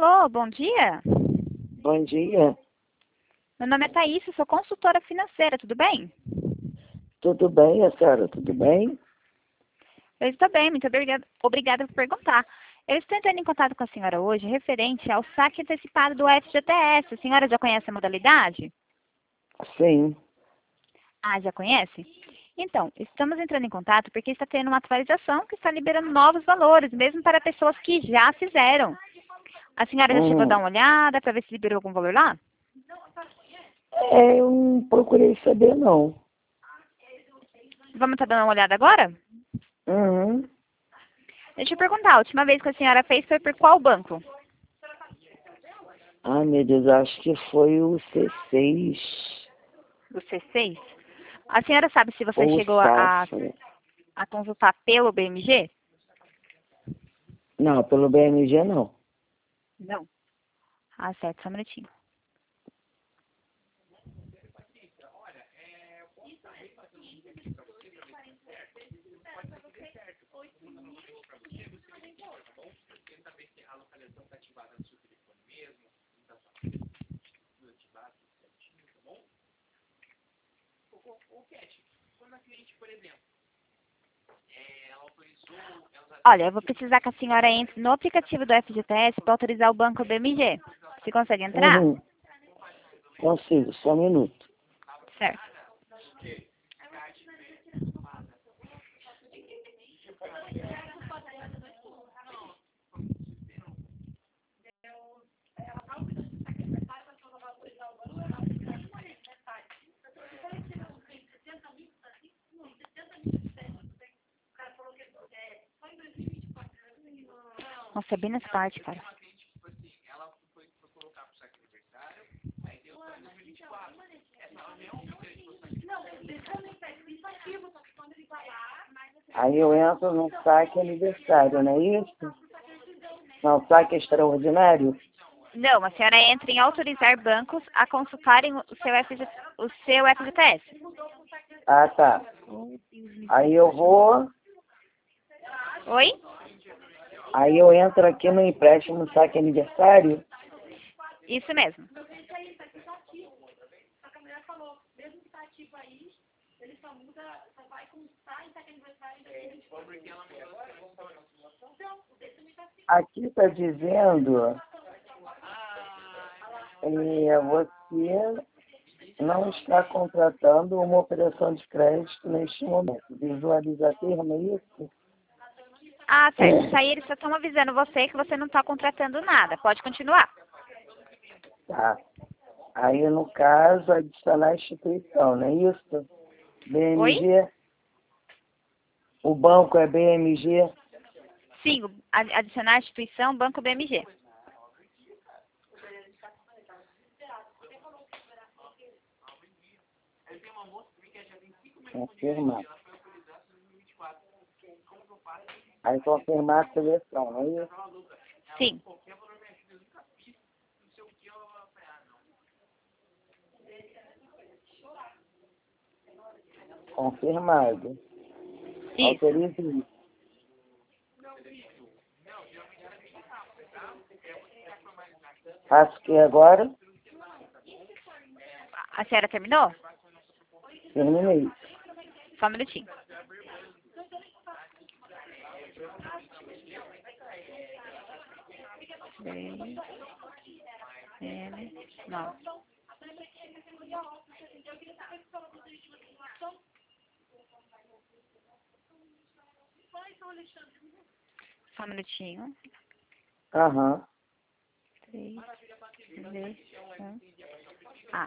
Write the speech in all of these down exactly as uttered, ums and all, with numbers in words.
Alô, bom dia. Bom dia. Meu nome é Thaís, eu sou consultora financeira, tudo bem? Tudo bem, a senhora? Tudo bem? Eu estou bem, muito obrigada, obrigada por perguntar. Eu estou entrando em contato com a senhora hoje referente ao saque antecipado do F G T S. A senhora já conhece a modalidade? Sim. Ah, já conhece? Então, estamos entrando em contato porque está tendo uma atualização que está liberando novos valores, mesmo para pessoas que já fizeram. A senhora já chegou a dar Uhum. uma olhada para ver se liberou algum valor lá? É, eu não procurei saber, não. Vamos estar dando uma olhada agora? Uhum. Deixa eu perguntar, a última vez que a senhora fez foi por qual banco? Ah, meu Deus, acho que foi o C seis. Do C seis? A senhora sabe se você Ou o chegou a, a, Safra. a consultar pelo B M G? Não, pelo B M G, não. Não. Ah, certo, só um minutinho. Olha, eu vou precisar que a senhora entre no aplicativo do F G T S para autorizar o banco B M G. Você consegue entrar? Uhum. Consigo, só um minuto. Certo. Nossa, é bem nessa parte, cara. Aí eu entro no saque aniversário, não é isso? Não, saque extraordinário? Não, a senhora entra em autorizar bancos a consultarem o seu, F G, o seu F G T S. Ah, tá. Aí eu vou, Oi? aí eu entro aqui no empréstimo saque aniversário. Isso mesmo. Aqui está dizendo, é, você não está contratando uma operação de crédito neste momento. Visualiza termo, é isso? Ah, certo. Isso aí eles só estão avisando você que você não está contratando nada. Pode continuar. Tá. Aí, no caso, adicionar a instituição, não é isso? Oi? B M G, o banco é B M G. Sim, o- a- adicionar a instituição Banco B M G. Confirmar. Aí confirmar a seleção, não é isso? Sim. Confirmado. Isso. Autorize isso. Faço o que agora? A senhora terminou? Terminei. Só um minutinho. Três, N, nove. Só um minutinho. Aham. Três, V, um, A.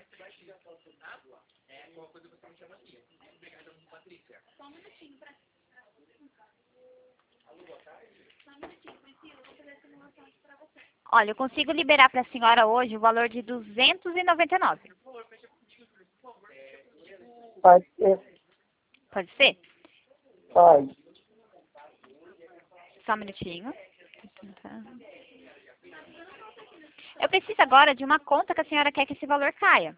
Olha, eu consigo liberar para a senhora hoje o valor de duzentos e noventa e nove. Pode ser. Pode ser? Pode. Só um minutinho. Eu preciso agora de uma conta que a senhora quer que esse valor caia.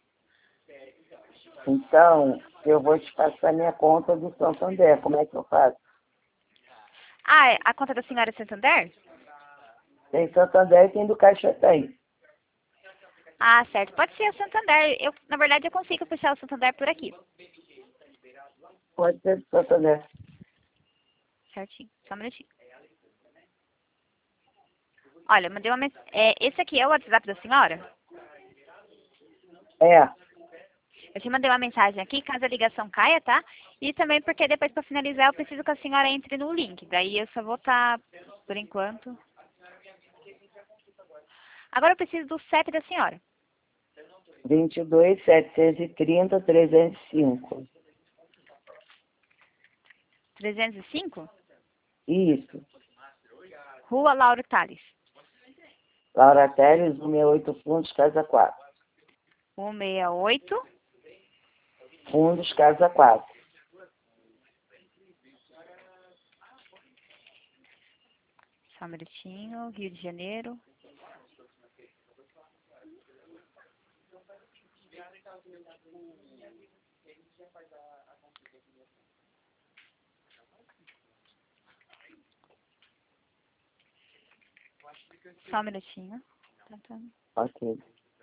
Então, eu vou te passar minha conta do Santander. Como é que eu faço? Ah, é a conta da senhora é Santander? Tem Santander e tem do Caixa tem. Ah, certo. Pode ser o Santander. Eu, na verdade, eu consigo puxar o Santander por aqui. Pode ser do Santander. Certinho. Só um minutinho. Olha, eu mandei uma mensagem. É, esse aqui é o WhatsApp da senhora? É. Eu te mandei uma mensagem aqui, caso a ligação caia, tá? E também porque depois, para finalizar, eu preciso que a senhora entre no link. Daí eu só vou estar, por enquanto. Agora eu preciso do C E P da senhora. vinte e dois, setecentos e trinta, trezentos e cinco. trezentos e cinco? Isso. Rua Lauro Tales. Laura Teles, cento e sessenta e oito Fundos, Casa quatro. cento e sessenta e oito. Fundos, Casa quatro. Só um minutinho. Rio de Janeiro. Só um minutinho. Tá, tá. Ok.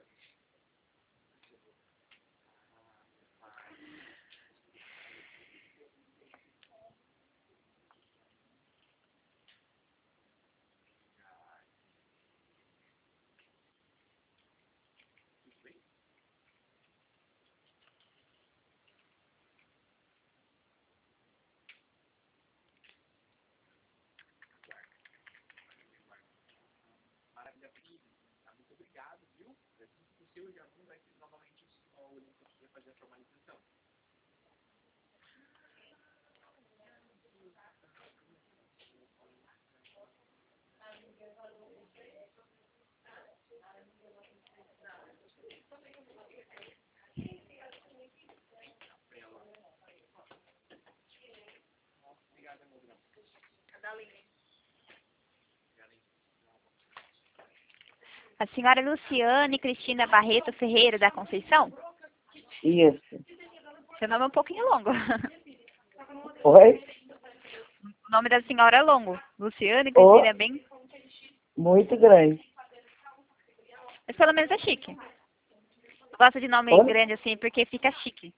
A senhora Luciane Cristina Barreto Ferreira da Conceição? Isso. Seu nome é um pouquinho longo. Oi? O nome da senhora é longo. Luciane Oh, Cristina é bem... muito grande. Mas pelo menos é chique. Gosto de nome Oi? grande assim porque fica chique.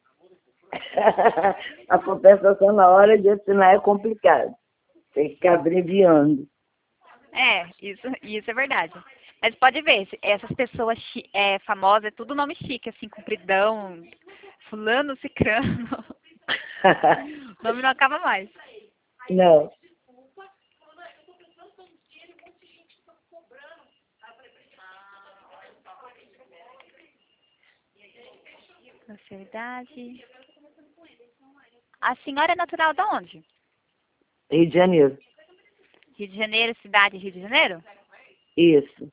A compensação na hora de assinar é complicado. Tem que ficar abreviando. É, isso, isso é verdade. Mas pode ver, essas pessoas chi- é, famosas, é tudo nome chique, assim, compridão, fulano, cicrano. O nome não acaba mais. Não. Nacionalidade. A senhora é natural de onde? Rio de Janeiro. Rio de Janeiro, cidade Rio de Janeiro? Isso.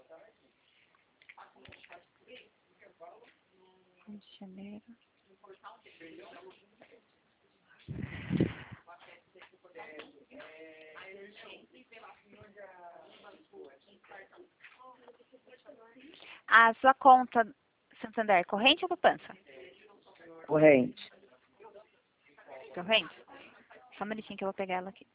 Rio de Janeiro. A sua conta Santander, corrente ou poupança? Corrente. Corrente? Só um minutinho que eu vou pegar ela aqui.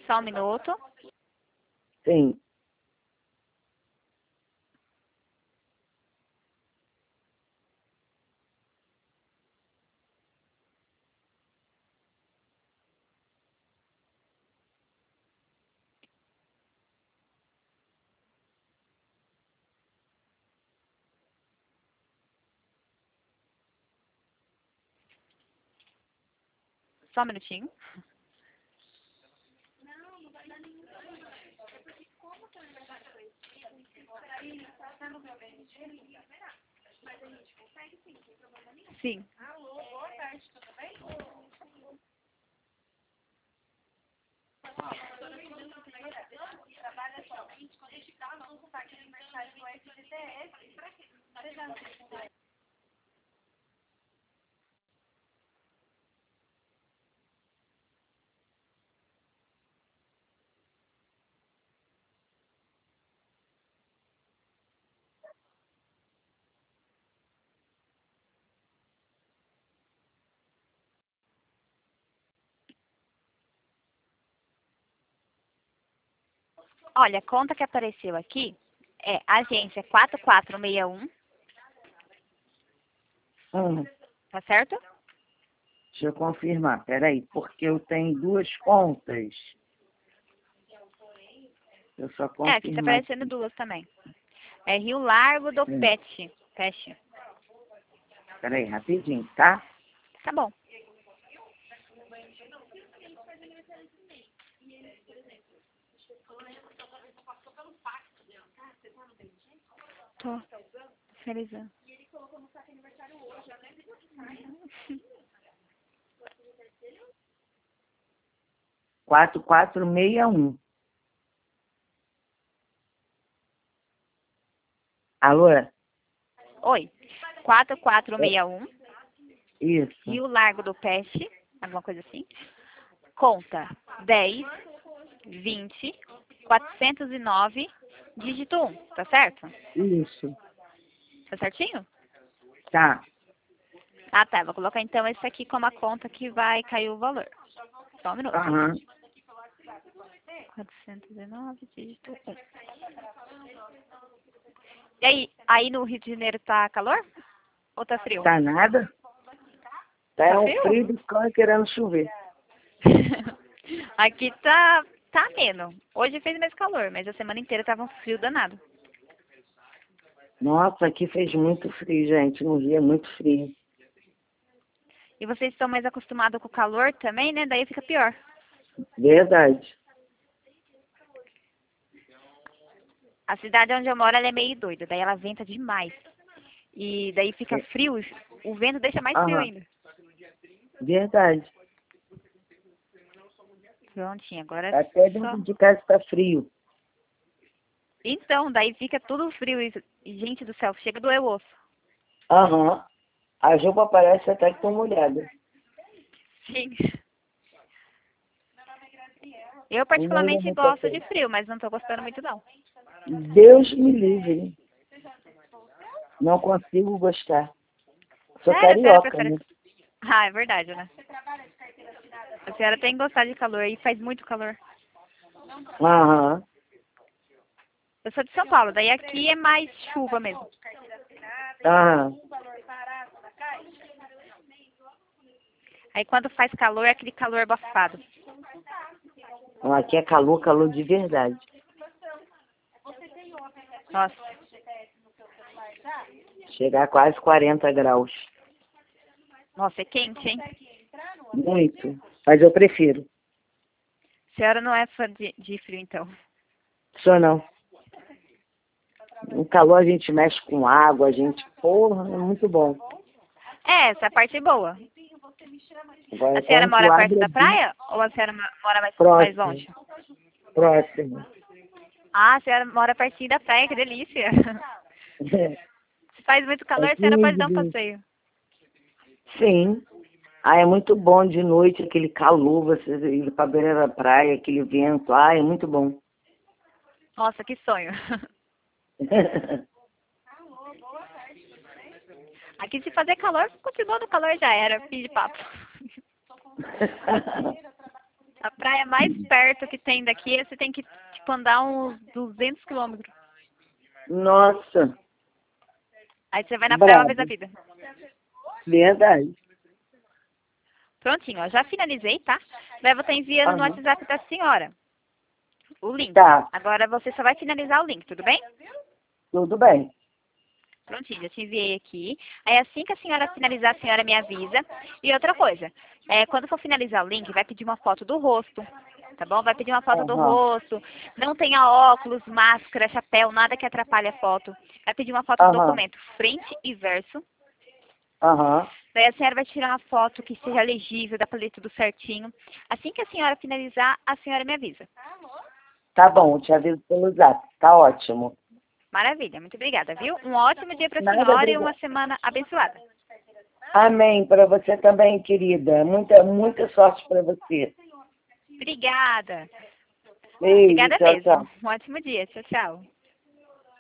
Só um minuto. Sim. Só um minutinho. Sim. Olha, a conta que apareceu aqui é agência quatro quatro seis um, Hum, tá certo? deixa eu confirmar, peraí, porque eu tenho duas contas. Eu só É, aqui tá confirmar aparecendo aqui. duas também. É Rio Largo do Hum, Pet. Pet. peraí, rapidinho, tá? Tá bom. Tô finalizando. quatro quatro seis um. Alô? Oi. quatro quatro É, seis um, isso, Rio Largo do Peste, alguma coisa assim. Conta dez, vinte, quatrocentos e nove, dígito um, tá certo? isso, Tá certinho? tá. Ah, tá. Vou colocar então esse aqui como a conta que vai cair o valor. Só um minuto. Aham. quatrocentos e nove, dígito um. E aí, aí no Rio de Janeiro tá calor? Ou tá frio? Tá nada? Tá Tá um frio? frio do cão querendo chover. Aqui tá, tá ameno. Hoje fez mais calor, mas a semana inteira tava um frio danado. Nossa, aqui fez muito frio, gente. No Rio é muito frio. E vocês estão mais acostumados com o calor também, né? Daí fica pior. Verdade. A cidade onde eu moro, ela é meio doida. Daí ela venta demais. E daí fica É, frio, o vento deixa mais frio aham, ainda. verdade. Prontinho, agora é Até só... dentro de casa tá frio. Então, daí fica tudo frio e, e, gente do céu, chega a doer o osso. Aham. A roupa parece até que estão molhada. Sim. Eu O molho particularmente no gosto de papel. frio, mas não tô gostando muito não. Deus me livre. Não consigo gostar. Sou Sério, a senhora carioca, prefere... né? Ah, é verdade, né? A senhora tem que gostar de calor e faz muito calor. Aham. Eu sou de São Paulo, daí aqui é mais chuva mesmo. Aham. Aí quando faz calor, é aquele calor abafado. Então, aqui é calor, calor de verdade. Nossa. Chegar a quase quarenta graus. Nossa, é quente, hein? Muito. Mas eu prefiro. A senhora não é fã de, de frio, então. Só não. No calor a gente mexe com água, a gente... Porra, é muito bom. É, essa é a parte boa. Agora A senhora quando tu mora perto abre é da bem praia ou a senhora ma- mora mais, mais próximo. longe? Próximo. Ah, a senhora mora pertinho da praia, que delícia. Se faz muito É calor, a senhora pode quinze, dar um vinte. passeio. Sim. Ah, é muito bom de noite, aquele calor, você ir pra beira da praia, aquele vento. Ah, é muito bom. Nossa, que sonho. Aqui se fazer calor, continua no calor já era, fim de papo. A praia mais perto que tem daqui, você tem que tipo, andar uns duzentos quilômetros. Nossa, Aí você vai na praia uma vez brabo. na vida. Verdade. Prontinho, ó, já finalizei, tá? Daí eu vou estar enviando no Aham. WhatsApp da senhora o link. Tá, Agora você só vai finalizar o link, tudo bem? tudo bem. Prontinho, já te enviei aqui. Aí assim que a senhora finalizar, a senhora me avisa. E outra coisa, é, quando for finalizar o link, vai pedir uma foto do rosto, tá bom? Vai pedir uma foto do Aham, rosto. Não tenha óculos, máscara, chapéu, nada que atrapalhe a foto. Vai pedir uma foto do aham, documento frente e verso. aham. Daí a senhora vai tirar uma foto que seja legível, dá pra ler tudo certinho. Assim que a senhora finalizar, a senhora me avisa. Tá bom, te aviso pelo zap. Tá ótimo. Maravilha, muito obrigada, viu? Um ótimo dia para a Nada, senhora e uma obrigada. semana abençoada. Amém. Para você também, querida. Muita, muita sorte para você. Obrigada. Beijo, Obrigada tchau, mesmo. tchau. Um ótimo dia. Tchau, tchau.